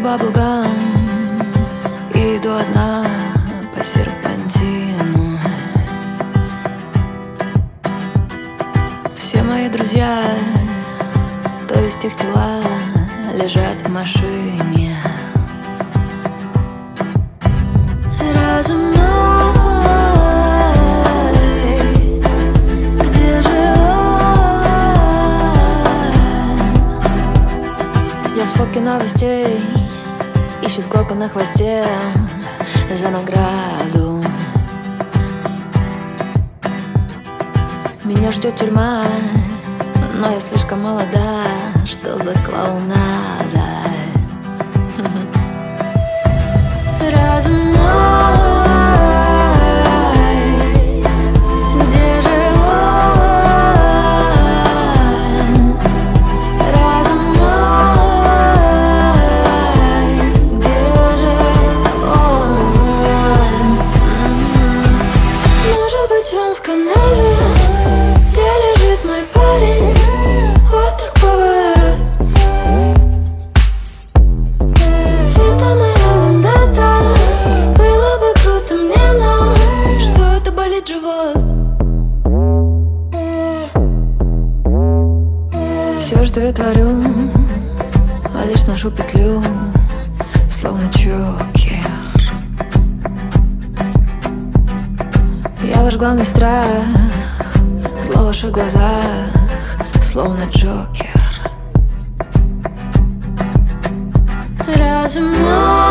баблгам и иду одна по серпантину. Все мои друзья, то есть их тела, лежат в машине. Разум мой, где же он? Я сфотки новостей, ищет копы на хвосте за награду. Меня ждет тюрьма, но я слишком молода. Что за клоунада? Разум мой, где же он? Разум мой, где же он? Может быть, он в канаве, где лежит мой парень. Вот так поворот. Это моя вендетта. Было бы круто мне, но что-то болит живот. Все, что я творю, а лишь ношу петлю, словно Джокер. Я ваш главный страх, зло в ваших глазах, словно Джокер. Разум мой.